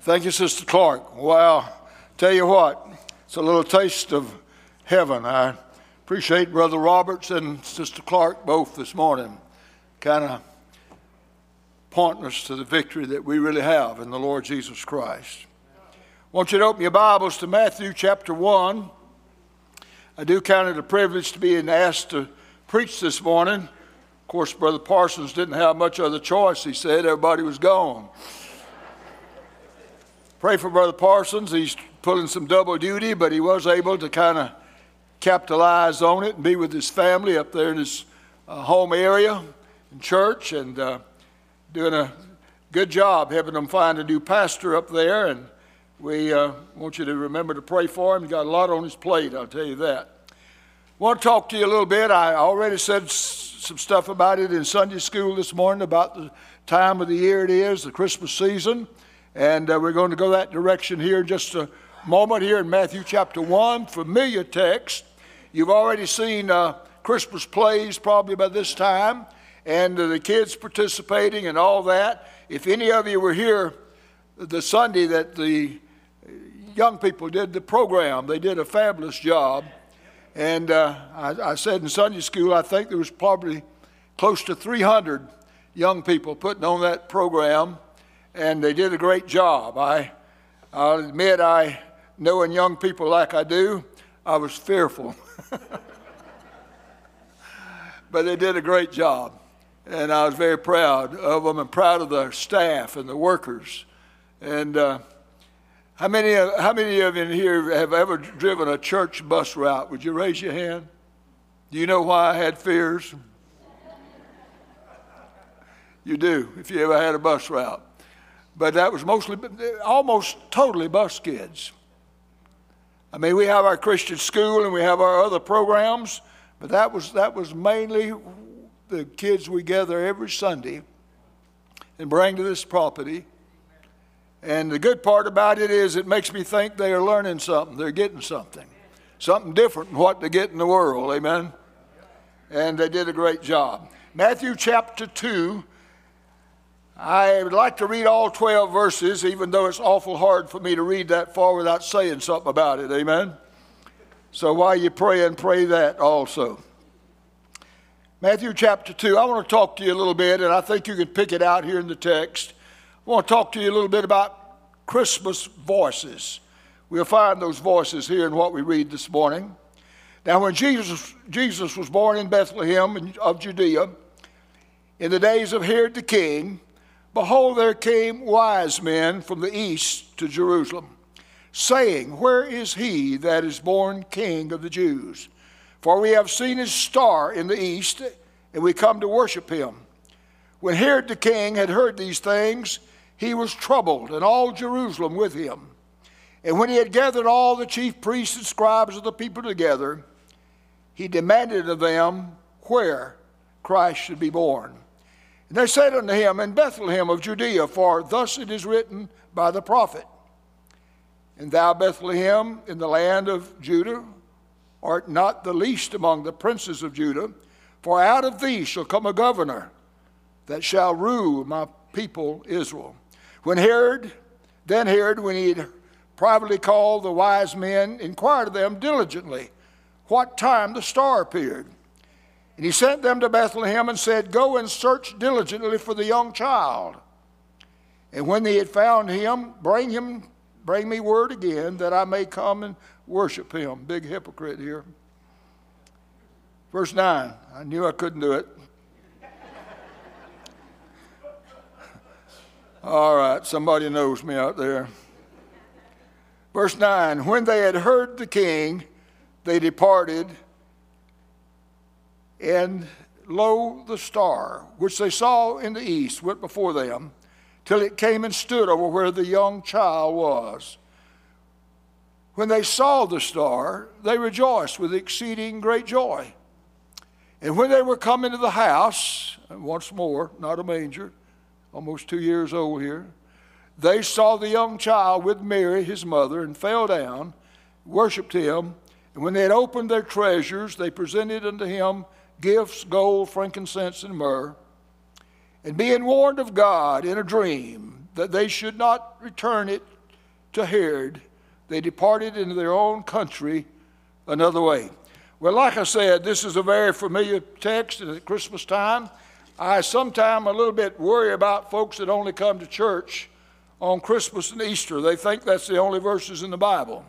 Thank you, Sister Clark. Well, tell you what, it's a little taste of heaven. I appreciate Brother Roberts and Sister Clark both this morning, kind of pointing us to the victory that we really have in the Lord Jesus Christ. I want you to open your Bibles to Matthew chapter 1. I do count it a privilege to be asked to preach this morning. Of course, Brother Parsons didn't have much other choice. He said everybody was gone. Pray for Brother Parsons. He's pulling some double duty, but he was able to kind of capitalize on it and be with his family up there in his home area in church, and doing a good job helping them find a new pastor up there. And we want you to remember to pray for him. He's got a lot on his plate, I'll tell you that. I want to talk to you a little bit. I already said some stuff about it in Sunday school this morning about the time of the year it is, the Christmas season. And we're going to go that direction here in just a moment here in Matthew chapter 1. Familiar text. You've already seen Christmas plays probably by this time, and the kids participating and all that. If any of you were here the Sunday that the young people did the program, they did a fabulous job. And I said in Sunday school, I think there was probably close to 300 young people putting on that program. And they did a great job. I'll admit, knowing young people like I do, I was fearful. But they did a great job. And I was very proud of them and proud of the staff and the workers. And how many of you in here have ever driven a church bus route? Would you raise your hand? Do you know why I had fears? You do, if you ever had a bus route. But that was almost totally bus kids. I mean, we have our Christian school and we have our other programs, but that was mainly the kids we gather every Sunday and bring to this property. And the good part about it is it makes me think they are learning something. They're getting something different than what they get in the world. Amen? And they did a great job. Matthew chapter 2. I would like to read all 12 verses, even though it's awful hard for me to read that far without saying something about it. Amen? So while you pray that also. Matthew chapter 2, I want to talk to you a little bit, and I think you can pick it out here in the text. I want to talk to you a little bit about Christmas voices. We'll find those voices here in what we read this morning. Now, when Jesus was born in Bethlehem of Judea, in the days of Herod the king, behold, there came wise men from the east to Jerusalem, saying, Where is he that is born King of the Jews? For we have seen his star in the east, and we come to worship him. When Herod the king had heard these things, he was troubled, and all Jerusalem with him. And when he had gathered all the chief priests and scribes of the people together, he demanded of them where Christ should be born. And they said unto him, In Bethlehem of Judea, for thus it is written by the prophet, And thou, Bethlehem, in the land of Judah, art not the least among the princes of Judah, for out of thee shall come a governor that shall rule my people Israel. When Herod, when he had privately called the wise men, inquired of them diligently what time the star appeared. And he sent them to Bethlehem and said, Go and search diligently for the young child. And when they had found him, bring me word again, that I may come and worship him. Big hypocrite here. Verse 9. I knew I couldn't do it. All right, somebody knows me out there. Verse 9. When they had heard the king, they departed, and lo, the star, which they saw in the east, went before them, till it came and stood over where the young child was. When they saw the star, they rejoiced with exceeding great joy. And when they were come into the house, and once more, not a manger, almost 2 years old here, they saw the young child with Mary, his mother, and fell down, worshipped him. And when they had opened their treasures, they presented unto him gifts, gold, frankincense, and myrrh. And being warned of God in a dream that they should not return it to Herod, they departed into their own country another way. Well, like I said, this is a very familiar text at Christmas time. I sometimes a little bit worry about folks that only come to church on Christmas and Easter. They think that's the only verses in the Bible.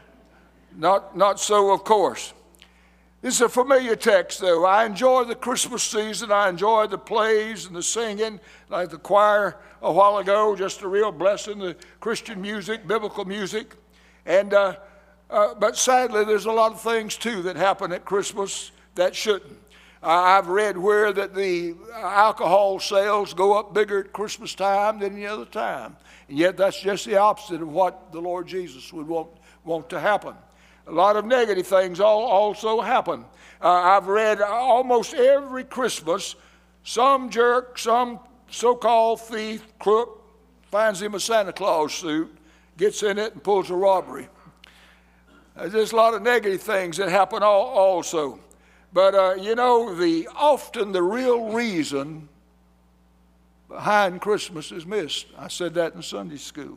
Not so, of course. This is a familiar text, though. I enjoy the Christmas season. I enjoy the plays and the singing, like the choir a while ago, just a real blessing, the Christian music, biblical music. But sadly, there's a lot of things, too, that happen at Christmas that shouldn't. I've read where that the alcohol sales go up bigger at Christmas time than any other time. And yet that's just the opposite of what the Lord Jesus would want to happen. A lot of negative things also happen. I've read almost every Christmas, some jerk, some so-called thief, crook, finds him a Santa Claus suit, gets in it and pulls a robbery. There's a lot of negative things that happen also. But, often the real reason behind Christmas is missed. I said that in Sunday school.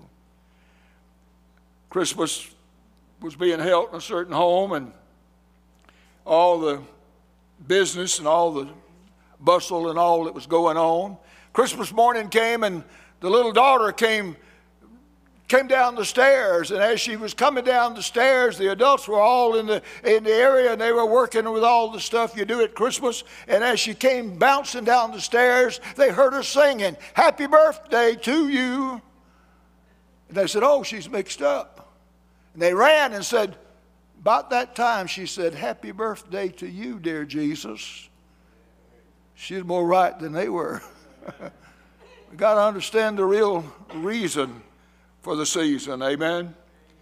Christmas was being held in a certain home, and all the business and all the bustle and all that was going on. Christmas morning came, and the little daughter came down the stairs, and as she was coming down the stairs, the adults were all in the area, and they were working with all the stuff you do at Christmas. And as she came bouncing down the stairs, they heard her singing, "Happy birthday to you." And they said, "Oh, she's mixed up." And they ran and said, about that time, she said, "Happy birthday to you, dear Jesus." She's more right than they were. We got to understand the real reason for the season, amen?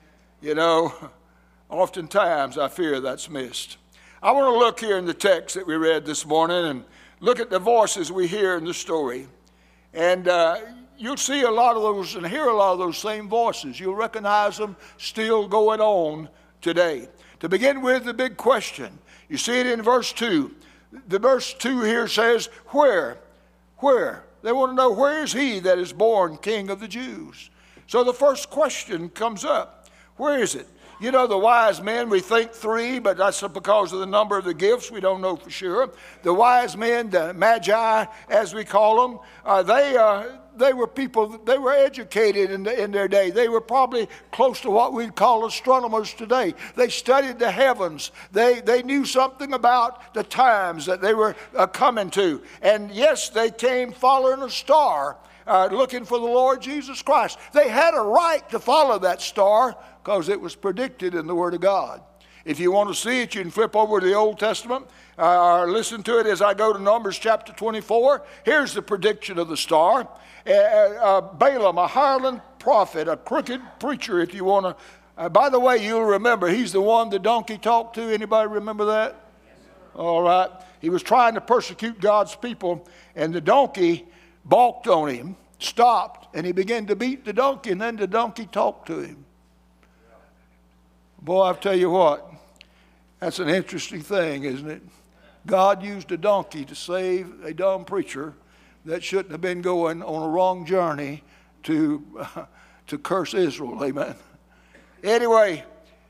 Oftentimes I fear that's missed. I want to look here in the text that we read this morning and look at the voices we hear in the story. And you'll see a lot of those and hear a lot of those same voices. You'll recognize them still going on today. To begin with, the big question. You see it in verse 2. The verse 2 here says, where? Where? They want to know, where is he that is born King of the Jews? So the first question comes up. Where is it? The wise men, we think 3, but that's because of the number of the gifts. We don't know for sure. The wise men, the magi, as we call them, they were people, they were educated in their day. They were probably close to what we'd call astronomers today. They studied the heavens. They knew something about the times that they were coming to. And yes, they came following a star, looking for the Lord Jesus Christ. They had a right to follow that star because it was predicted in the Word of God. If you want to see it, you can flip over to the Old Testament or listen to it as I go to Numbers chapter 24. Here's the prediction of the star. Balaam, a hireling prophet, a crooked preacher, if you want to. By the way, you'll remember, he's the one the donkey talked to. Anybody remember that? Yes, sir. All right. He was trying to persecute God's people, and the donkey balked on him, stopped, and he began to beat the donkey, and then the donkey talked to him. Boy, I'll tell you what, that's an interesting thing, isn't it? God used a donkey to save a dumb preacher that shouldn't have been going on a wrong journey to curse Israel, amen? Anyway,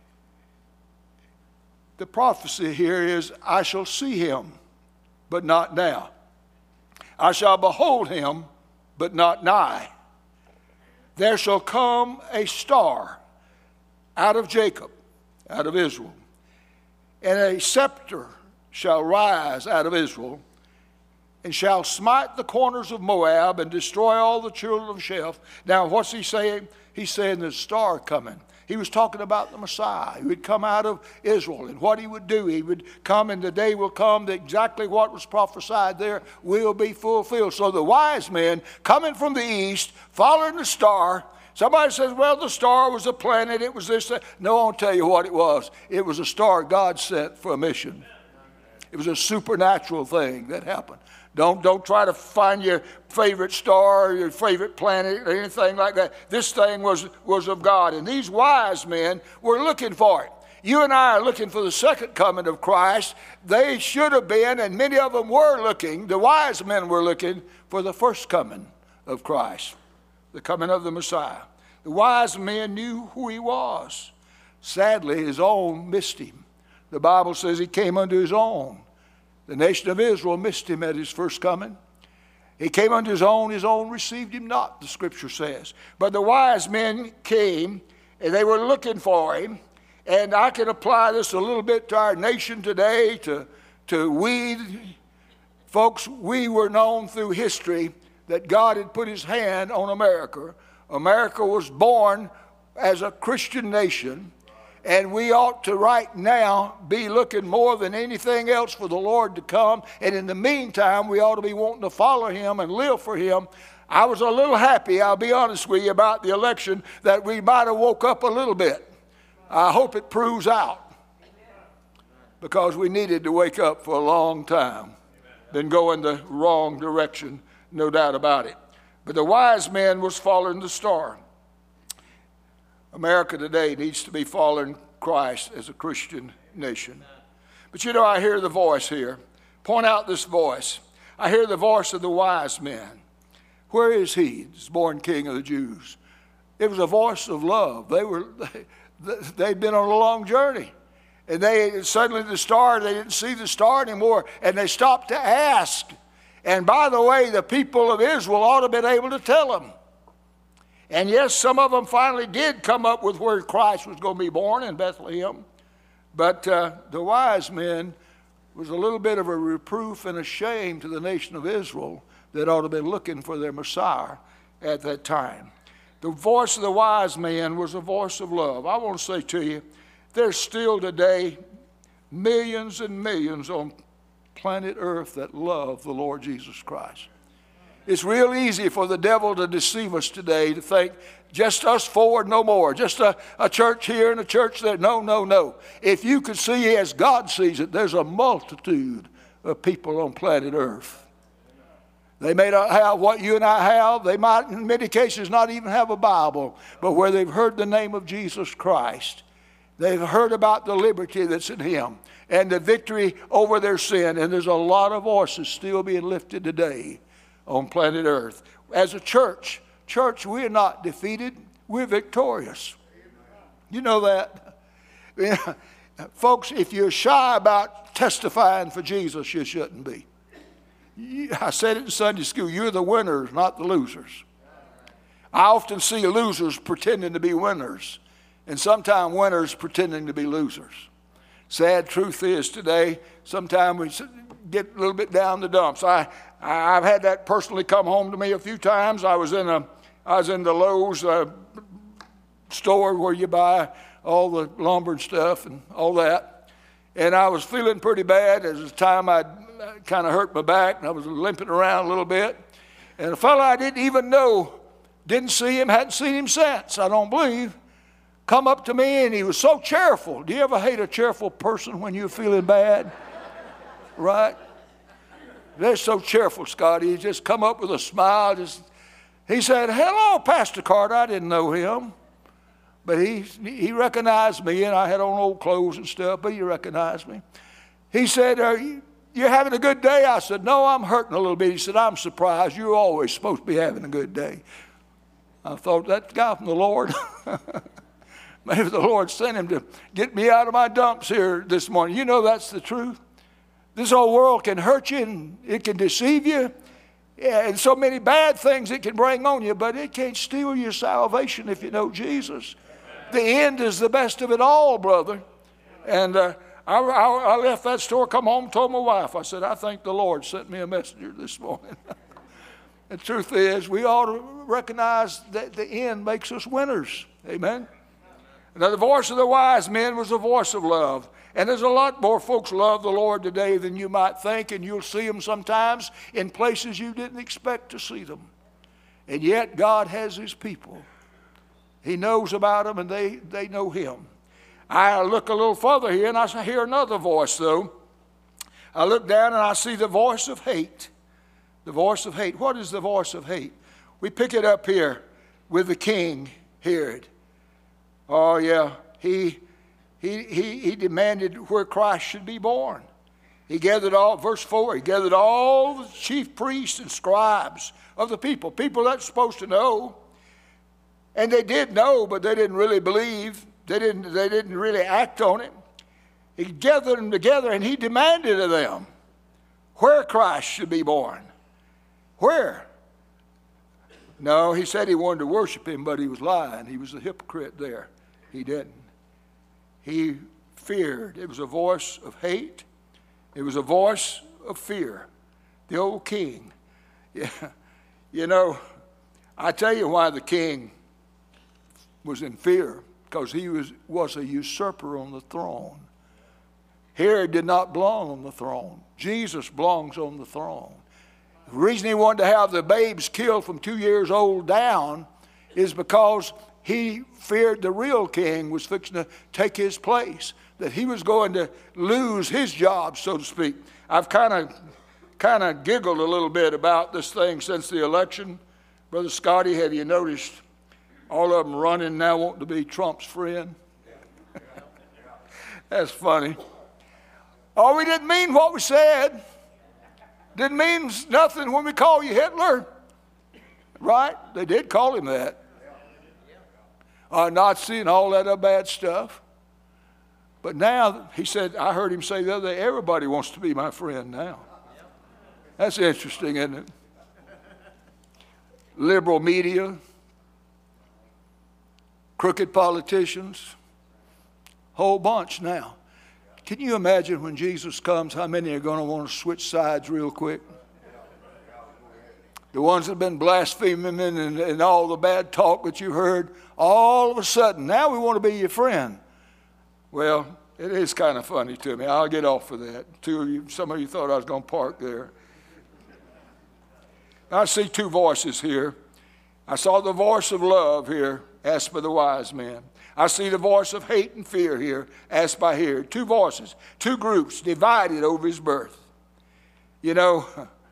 the prophecy here is, I shall see him, but not now. I shall behold him, but not nigh. There shall come a star out of Jacob, out of Israel, and a scepter shall rise out of Israel, and shall smite the corners of Moab and destroy all the children of Sheph. Now, what's he saying? He's saying there's a star coming. He was talking about the Messiah who would come out of Israel and what he would do. He would come, and the day will come that exactly what was prophesied there will be fulfilled. So the wise men coming from the east, following the star. Somebody says, well, the star was a planet. It was this. That. No, I'll tell you what it was. It was a star God sent for a mission. It was a supernatural thing that happened. Don't try to find your favorite star or your favorite planet or anything like that. This thing was of God. And these wise men were looking for it. You and I are looking for the second coming of Christ. They should have been, and many of them were looking, the wise men were looking for the first coming of Christ, the coming of the Messiah. The wise men knew who he was. Sadly, his own missed him. The Bible says he came unto his own. The nation of Israel missed him at his first coming. He came unto his own received him not, the scripture says. But the wise men came, and they were looking for him. And I can apply this a little bit to our nation today, folks, we were known through history that God had put his hand on America. America was born as a Christian nation, and we ought to right now be looking more than anything else for the Lord to come. And in the meantime, we ought to be wanting to follow him and live for him. I was a little happy, I'll be honest with you, about the election, that we might have woke up a little bit. I hope it proves out, because we needed to wake up for a long time. Been going the wrong direction, no doubt about it. But the wise man was following the star. America today needs to be following Christ as a Christian nation. But you know, I hear the voice here. Point out this voice. I hear the voice of the wise man. Where is he, this born King of the Jews? It was a voice of love. They'd been on a long journey. And suddenly they didn't see the star anymore. And they stopped to ask. And by the way, the people of Israel ought to have been able to tell them. And yes, some of them finally did come up with where Christ was going to be born, in Bethlehem. But the wise men was a little bit of a reproof and a shame to the nation of Israel that ought to have been looking for their Messiah at that time. The voice of the wise man was a voice of love. I want to say to you, there's still today millions and millions on planet Earth that love the Lord Jesus Christ. It's real easy for the devil to deceive us today, to think just us forward, no more. Just a church here and a church there. No. If you could see as God sees it, there's a multitude of people on planet Earth. They may not have what you and I have. They might, in many cases, not even have a Bible. But where they've heard the name of Jesus Christ, they've heard about the liberty that's in him and the victory over their sin. And there's a lot of voices still being lifted today on planet Earth. As a church, we are not defeated. We're victorious. You know that? Folks, if you're shy about testifying for Jesus, you shouldn't be. I said it in Sunday school, you're the winners, not the losers. I often see losers pretending to be winners, and sometimes winners pretending to be losers. Sad truth is today, sometimes we get a little bit down the dumps. I've had that personally come home to me a few times. I was in the Lowe's store where you buy all the lumber and stuff and all that. And I was feeling pretty bad. At the time I'd kind of hurt my back and I was limping around a little bit. And a fellow I didn't even know, didn't see him, hadn't seen him since, I don't believe, come up to me and he was so cheerful. Do you ever hate a cheerful person when you're feeling bad? Right? They're so cheerful, Scotty. He just come up with a smile. He said, "Hello, Pastor Carter." I didn't know him. But he recognized me, and I had on old clothes and stuff, but he recognized me. He said, "You're having a good day?" I said, "No, I'm hurting a little bit." He said, "I'm surprised. You're always supposed to be having a good day." I thought, that guy from the Lord. Maybe the Lord sent him to get me out of my dumps here this morning. You know that's the truth. This whole world can hurt you and it can deceive you. Yeah, and so many bad things it can bring on you, but it can't steal your salvation if you know Jesus. The end is the best of it all, brother. And I left that store, come home, told my wife, I said, "I think the Lord sent me a messenger this morning." The truth is, we ought to recognize that the end makes us winners. Amen. Now, the voice of the wise men was a voice of love. And there's a lot more folks love the Lord today than you might think, and you'll see them sometimes in places you didn't expect to see them. And yet God has his people. He knows about them, and they know him. I look a little further here, and I hear another voice, though. I look down, and I see the voice of hate. The voice of hate. What is the voice of hate? We pick it up here with the king, Herod. Oh, yeah, he demanded where Christ should be born. He gathered verse 4, he gathered all the chief priests and scribes of the people that's supposed to know. And they did know, but they didn't really believe. They didn't really act on it. He gathered them together and he demanded of them where Christ should be born. Where? No, he said he wanted to worship him, but he was lying. He was a hypocrite there. He didn't. He feared. It was a voice of hate. It was a voice of fear. The old king. Yeah. You know, I tell you why the king was in fear. Because he was a usurper on the throne. Herod did not belong on the throne. Jesus belongs on the throne. The reason he wanted to have the babes killed from 2 years old down is because he feared the real king was fixing to take his place, that he was going to lose his job, so to speak. I've kind of giggled a little bit about this thing since the election. Brother Scotty, have you noticed all of them running now wanting to be Trump's friend? That's funny. Oh, we didn't mean what we said. Didn't mean nothing when we call you Hitler. Right? They did call him that. Nazi and all that other bad stuff. But now, he said, I heard him say the other day, everybody wants to be my friend now. That's interesting, isn't it? Liberal media, crooked politicians, whole bunch now. Can you imagine when Jesus comes, how many are going to want to switch sides real quick? The ones that have been blaspheming and all the bad talk that you heard, all of a sudden, now we want to be your friend. Well, it is kind of funny to me. I'll get off of that. Some of you thought I was going to park there. I see two voices here. I saw the voice of love here, asked by the wise men. I see the voice of hate and fear here, asked by here. Two voices, two groups divided over his birth. You know,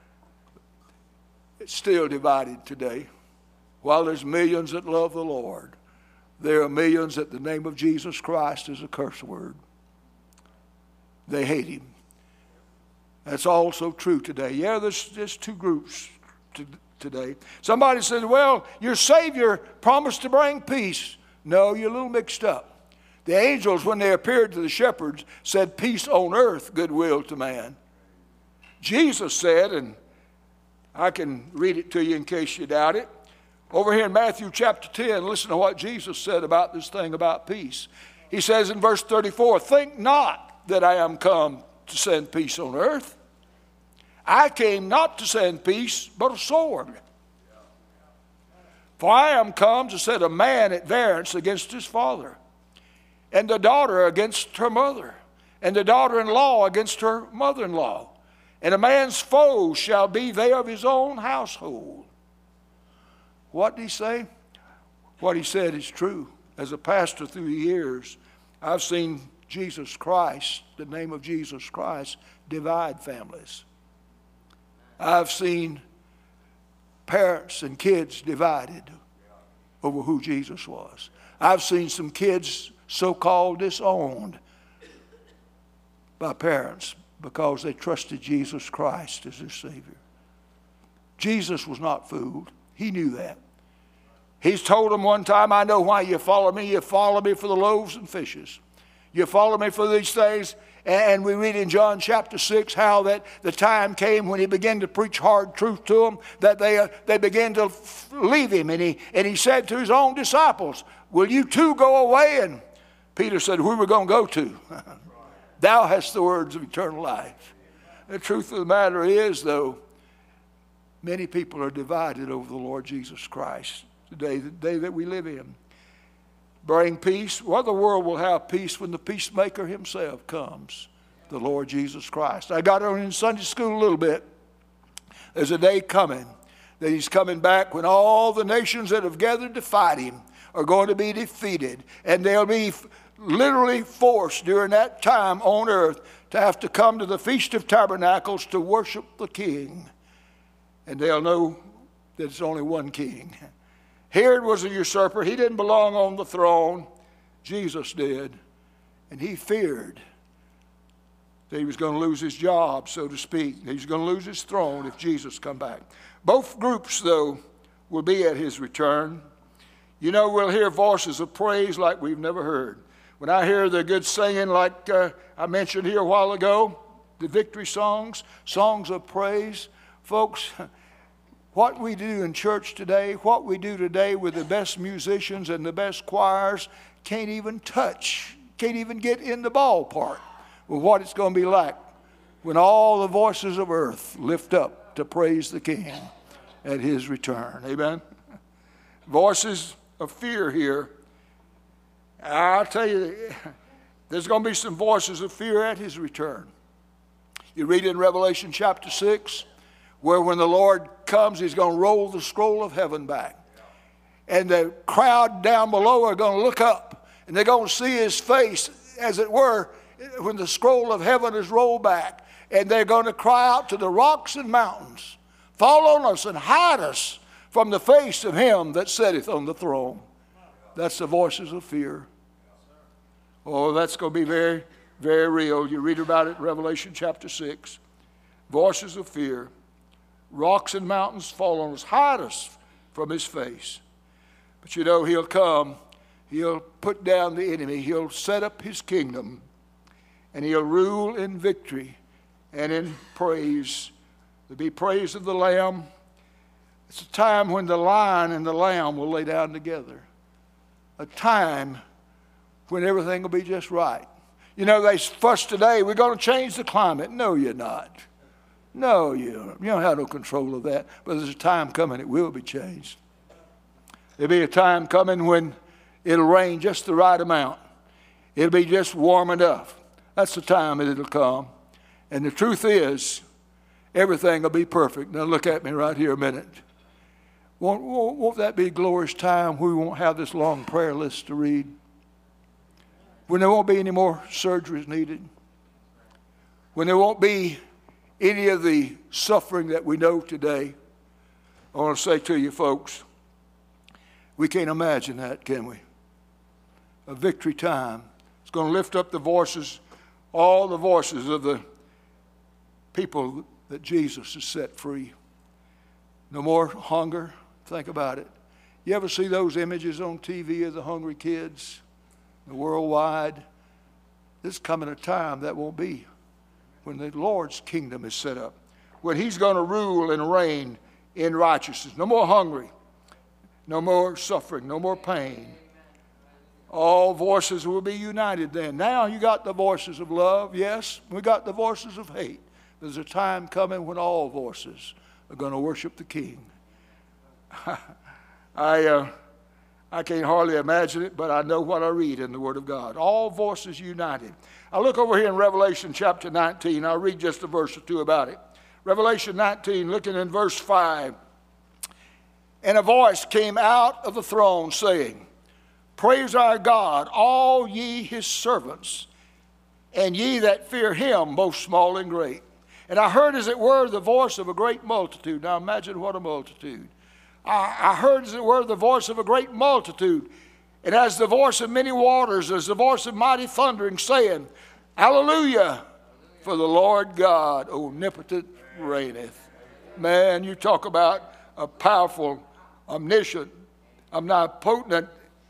it's still divided today. While there's millions that love the Lord, there are millions that the name of Jesus Christ is a curse word. They hate him. That's also true today. Yeah, there's two groups today. Somebody says, well, your Savior promised to bring peace. No, you're a little mixed up. The angels, when they appeared to the shepherds, said, peace on earth, goodwill to man. Jesus said, and I can read it to you in case you doubt it. Over here in Matthew chapter 10, listen to what Jesus said about this thing about peace. He says in verse 34, think not that I am come to send peace on earth. I came not to send peace, but a sword. For I am come to set a man at variance against his father, and the daughter against her mother, and the daughter-in-law against her mother-in-law. And a man's foes shall be they of his own household. What did he say? What he said is true. As a pastor through the years, I've seen Jesus Christ, the name of Jesus Christ, divide families. I've seen parents and kids divided over who Jesus was. I've seen some kids so-called disowned by parents because they trusted Jesus Christ as their Savior. Jesus was not fooled. He knew that. He's told them one time, I know why you follow me. You follow me for the loaves and fishes. You follow me for these things. And we read in John chapter 6 how that the time came when he began to preach hard truth to them, that they began to leave him. And he said to his own disciples, will you too go away? And Peter said, who are we going to go to? Thou hast the words of eternal life. The truth of the matter is, though, many people are divided over the Lord Jesus Christ today, the day that we live in. Bring peace. Well, the world will have peace when the peacemaker himself comes, the Lord Jesus Christ. I got on in Sunday school a little bit. There's a day coming that he's coming back when all the nations that have gathered to fight him are going to be defeated. And they'll be literally forced during that time on earth to have to come to the Feast of Tabernacles to worship the King. And they'll know that it's only one King. Herod was a usurper. He didn't belong on the throne. Jesus did. And he feared that he was going to lose his job, so to speak. He was going to lose his throne if Jesus come back. Both groups, though, will be at his return. You know, we'll hear voices of praise like we've never heard. When I hear the good singing like I mentioned here a while ago, the victory songs, songs of praise, folks, what we do in church today, what we do today with the best musicians and the best choirs can't even get in the ballpark with what it's going to be like when all the voices of earth lift up to praise the King at his return. Amen? Voices of fear here. I'll tell you, there's going to be some voices of fear at his return. You read in Revelation chapter 6, where when the Lord comes, he's going to roll the scroll of heaven back. And the crowd down below are going to look up, and they're going to see his face, as it were, when the scroll of heaven is rolled back. And they're going to cry out to the rocks and mountains, fall on us and hide us from the face of him that sitteth on the throne. That's the voices of fear. Oh, that's going to be very, very real. You read about it in Revelation chapter 6. Voices of fear. Rocks and mountains fall on us, hide us from his face. But you know, he'll come, he'll put down the enemy, he'll set up his kingdom, and he'll rule in victory and in praise. There'll be praise of the Lamb. It's a time when the lion and the lamb will lay down together. A time when everything will be just right. You know, they fuss today, we're going to change the climate. No, you're not. No, you don't have no control of that. But there's a time coming it will be changed. There'll be a time coming when it'll rain just the right amount. It'll be just warm enough. That's the time that it'll come. And the truth is, everything will be perfect. Now look at me right here a minute. Won't that be a glorious time when we won't have this long prayer list to read? When there won't be any more surgeries needed? When there won't be any of the suffering that we know today? I want to say to you folks, we can't imagine that, can we? A victory time. It's going to lift up the voices, all the voices of the people that Jesus has set free. No more hunger. Think about it. You ever see those images on TV of the hungry kids? The worldwide. There's coming a time that won't be. When the Lord's kingdom is set up. When he's going to rule and reign in righteousness. No more hungry. No more suffering. No more pain. All voices will be united then. Now you got the voices of love. Yes, we got the voices of hate. There's a time coming when all voices are going to worship the King. I can't hardly imagine it, but I know what I read in the Word of God. All voices united. I look over here in Revelation chapter 19. I'll read just a verse or two about it. Revelation 19, looking in verse 5. And a voice came out of the throne saying, Praise our God, all ye his servants, and ye that fear him, both small and great. And I heard, as it were, the voice of a great multitude. Now imagine what a multitude. I heard, as it were, the voice of a great multitude. And as the voice of many waters, as the voice of mighty thundering, saying, Hallelujah, for the Lord God omnipotent reigneth. Man, you talk about a powerful, omniscient, omnipotent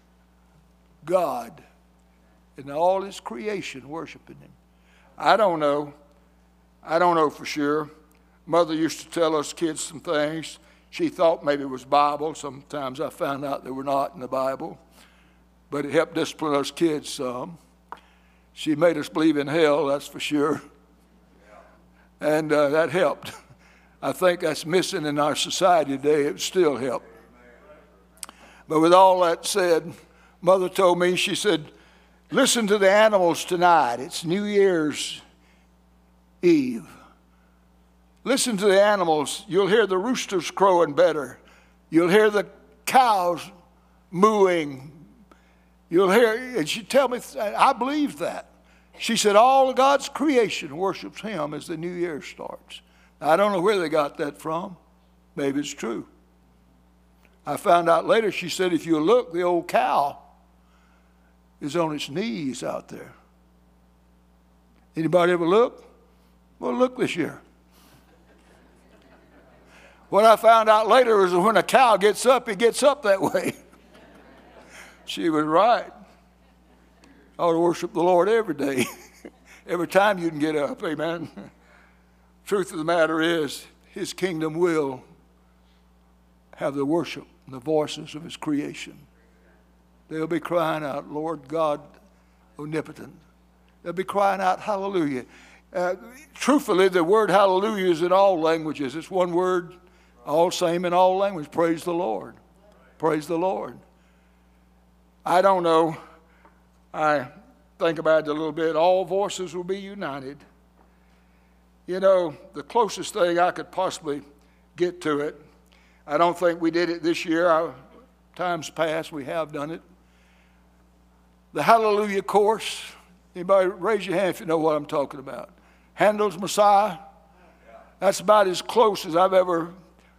God. And all his creation worshiping him. I don't know for sure. Mother used to tell us kids some things. She thought maybe it was Bible. Sometimes I found out they were not in the Bible. But it helped discipline us kids some. She made us believe in hell, that's for sure. And that helped. I think that's missing in our society today. It still helped. But with all that said, Mother told me, she said, listen to the animals tonight. It's New Year's Eve. Listen to the animals. You'll hear the roosters crowing better. You'll hear the cows mooing. You'll hear, and she tell me, I believe that. She said all of God's creation worships him as the new year starts. Now, I don't know where they got that from. Maybe it's true. I found out later, she said, if you look, the old cow is on its knees out there. Anybody ever look? Well, look this year. What I found out later is that when a cow gets up, it gets up that way. She was right. I ought to worship the Lord every day, every time you can get up. Amen. Truth of the matter is, His kingdom will have the worship and the voices of His creation. They'll be crying out, Lord God omnipotent. They'll be crying out, hallelujah. Truthfully, the word hallelujah is in all languages. It's one word, all same in all languages. Praise the Lord. Praise the Lord. I don't know. I think about it a little bit. All voices will be united. You know, the closest thing I could possibly get to it, I don't think we did it this year. Times past, we have done it. The Hallelujah Chorus. Anybody raise your hand if you know what I'm talking about. Handel's Messiah. That's about as close as I've ever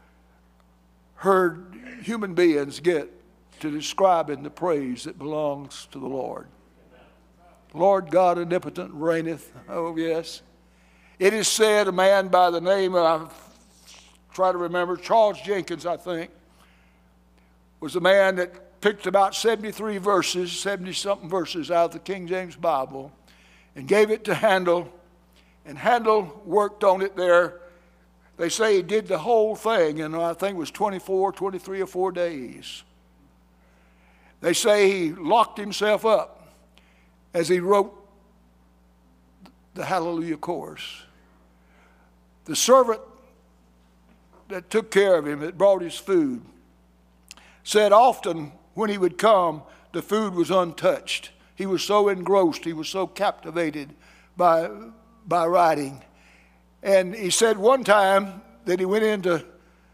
heard human beings get to describing the praise that belongs to the Lord. Lord God omnipotent reigneth. Oh, yes. It is said a man by the name of, I try to remember, Charles Jenkins, I think, was a man that picked about 73 verses, 70-something verses out of the King James Bible and gave it to Handel. And Handel worked on it there. They say he did the whole thing, and I think it was 23 or 4 days. They say he locked himself up as he wrote the Hallelujah Chorus. The servant that took care of him, that brought his food, said often when he would come, the food was untouched. He was so engrossed, he was so captivated by writing. And he said one time that he went into,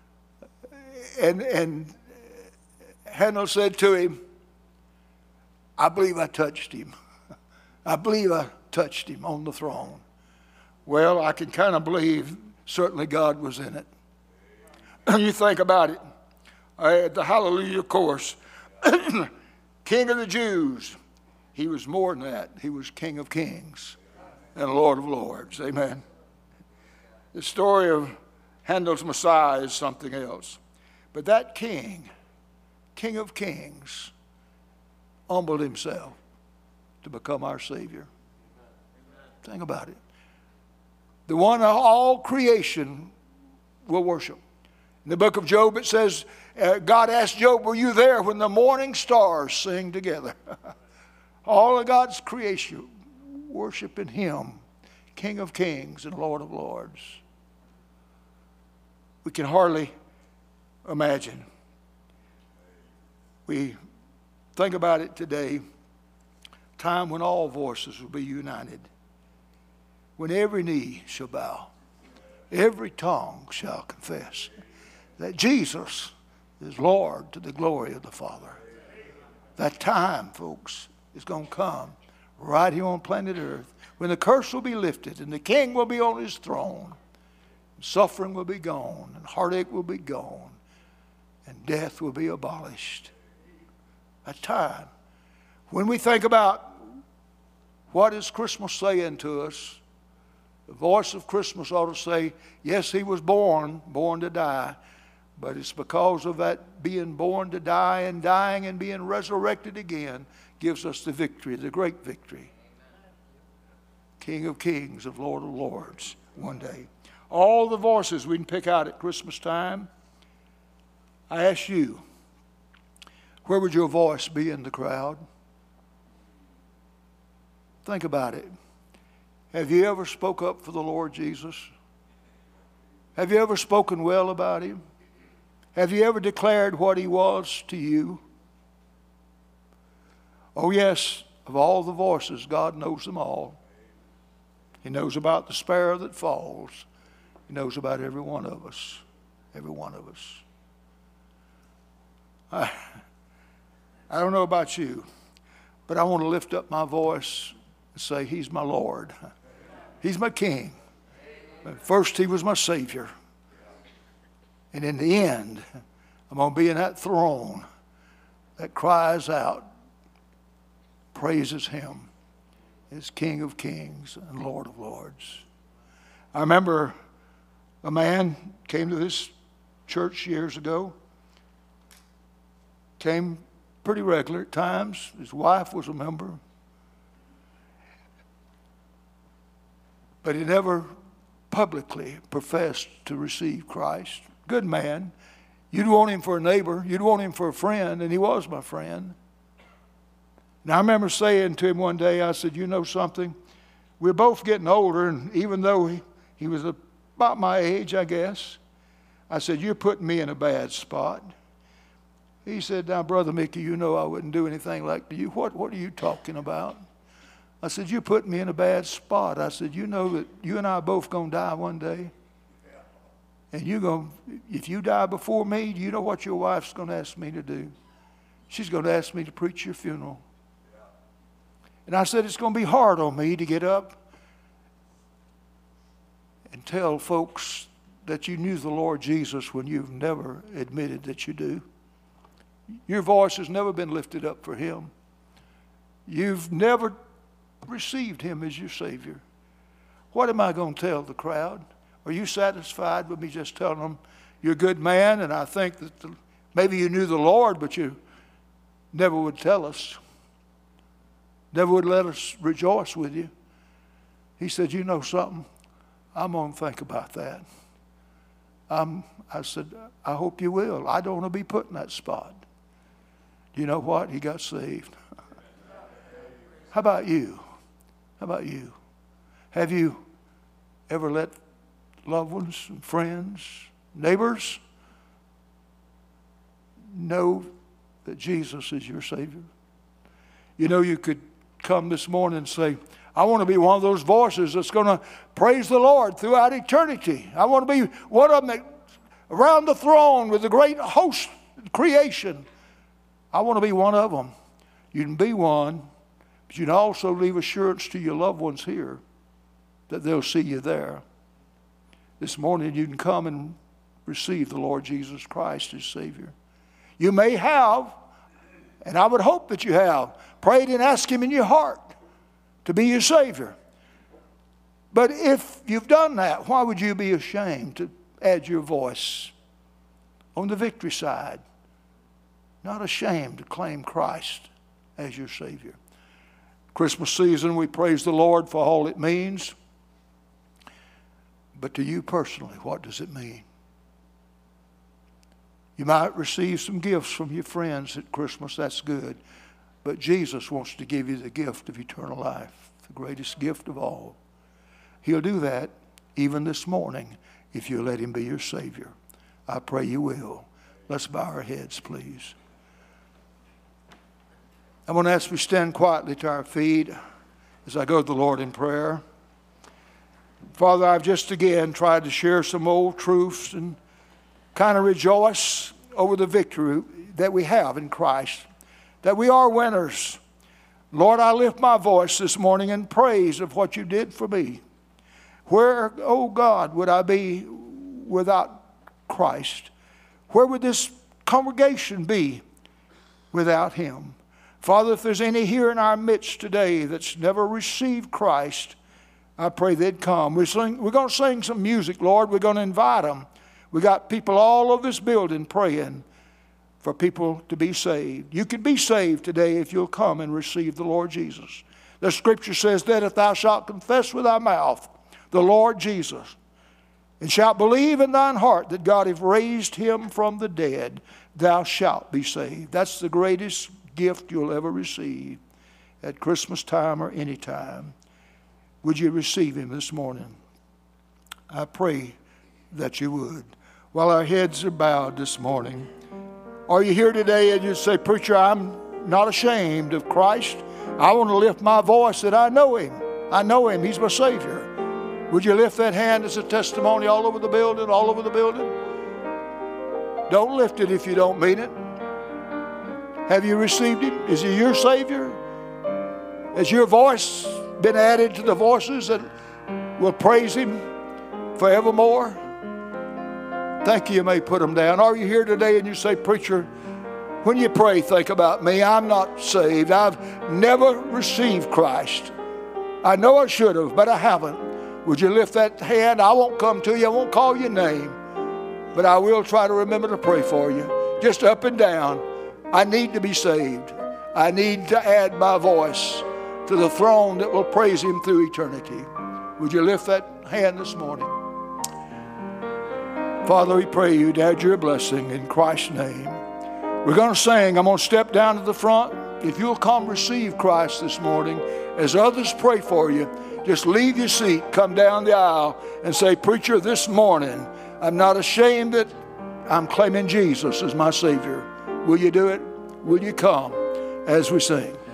and Handel said to him, I believe I touched him. I believe I touched him on the throne. Well, I can kind of believe certainly God was in it. You think about it. The Hallelujah Chorus. King of the Jews. He was more than that. He was King of Kings and Lord of Lords. Amen. The story of Handel's Messiah is something else. But that King, King of Kings, humbled himself to become our Savior. Think about it. The one all creation will worship. In the book of Job it says, God asked Job, were you there when the morning stars sing together? All of God's creation worshiping Him, King of Kings and Lord of Lords. We can hardly imagine. We think about it today, time when all voices will be united, when every knee shall bow, every tongue shall confess that Jesus is Lord to the glory of the Father. That time, folks, is going to come right here on planet Earth when the curse will be lifted and the King will be on His throne. Suffering will be gone and heartache will be gone and death will be abolished. A time when we think about what is Christmas saying to us, the voice of Christmas ought to say, yes, He was born to die, but it's because of that being born to die and dying and being resurrected again gives us the victory, the great victory. King of Kings, of Lord of Lords, one day. All the voices we can pick out at Christmas time, I ask you, where would your voice be in the crowd? Think about it. Have you ever spoke up for the Lord Jesus? Have you ever spoken well about Him? Have you ever declared what He was to you? Oh yes, of all the voices, God knows them all. He knows about the sparrow that falls. He knows about every one of us. Every one of us. I don't know about you, but I want to lift up my voice and say, He's my Lord. He's my King. But first, He was my Savior. And in the end, I'm going to be in that throne that cries out, praises Him as King of Kings and Lord of Lords. I remember a man came to this church years ago, came pretty regular at times. His wife was a member. But he never publicly professed to receive Christ. Good man. You'd want him for a neighbor. You'd want him for a friend, and he was my friend. And I remember saying to him one day, I said, you know something? We're both getting older, and even though he was about my age, I guess, I said, you're putting me in a bad spot. He said, now, Brother Mickey, you know I wouldn't do anything like you. What are you talking about? I said, you're putting me in a bad spot. I said, you know that you and I are both going to die one day. And if you die before me, you know what your wife's going to ask me to do? She's going to ask me to preach your funeral. And I said, it's going to be hard on me to get up and tell folks that you knew the Lord Jesus when you've never admitted that you do. Your voice has never been lifted up for him. You've never received him as your Savior. What am I going to tell the crowd? Are you satisfied with me just telling them you're a good man, and I think that maybe you knew the Lord, but you never would tell us, never would let us rejoice with you? He said, you know something? I'm going to think about that. I said, I hope you will. I don't want to be put in that spot. You know what? He got saved. How about you? How about you? Have you ever let loved ones, friends, neighbors know that Jesus is your Savior? You know, you could come this morning and say, I want to be one of those voices that's going to praise the Lord throughout eternity. I want to be one of them around the throne with the great host of creation. I want to be one of them. You can be one, but you can also leave assurance to your loved ones here that they'll see you there. This morning you can come and receive the Lord Jesus Christ as Savior. You may have, and I would hope that you have, prayed and asked him in your heart to be your Savior. But if you've done that, why would you be ashamed to add your voice on the victory side? Not ashamed to claim Christ as your Savior. Christmas season, we praise the Lord for all it means. But to you personally, what does it mean? You might receive some gifts from your friends at Christmas. That's good. But Jesus wants to give you the gift of eternal life, the greatest gift of all. He'll do that even this morning if you let him be your Savior. I pray you will. Let's bow our heads, please. I'm going to ask we stand quietly to our feet as I go to the Lord in prayer. Father, I've just again tried to share some old truths and kind of rejoice over the victory that we have in Christ, that we are winners. Lord, I lift my voice this morning in praise of what you did for me. Where, oh God, would I be without Christ? Where would this congregation be without him? Father, if there's any here in our midst today that's never received Christ, I pray they'd come. We're going to sing some music, Lord. We're going to invite them. We got people all over this building praying for people to be saved. You can be saved today if you'll come and receive the Lord Jesus. The scripture says that if thou shalt confess with thy mouth the Lord Jesus, and shalt believe in thine heart that God hath raised him from the dead, thou shalt be saved. That's the greatest gift you'll ever receive at Christmas time or any time. Would you receive him this morning? I pray that you would. While our heads are bowed this morning, are you here today and you say, Preacher, I'm not ashamed of Christ. I want to lift my voice that I know him. I know him. He's my Savior. Would you lift that hand as a testimony all over the building, all over the building? Don't lift it if you don't mean it. Have you received him? Is he your Savior? Has your voice been added to the voices that will praise him forevermore? Thank you. You may put them down. Are you here today and you say, Preacher, when you pray, think about me. I'm not saved. I've never received Christ. I know I should have, but I haven't. Would you lift that hand? I won't come to you. I won't call your name. But I will try to remember to pray for you. Just up and down. I need to be saved. I need to add my voice to the throne that will praise Him through eternity. Would you lift that hand this morning? Father, we pray you to add your blessing in Christ's name. We're going to sing. I'm going to step down to the front. If you'll come receive Christ this morning, as others pray for you, just leave your seat, come down the aisle, and say, preacher, this morning, I'm not ashamed that I'm claiming Jesus as my Savior. Will you do it? Will you come as we sing?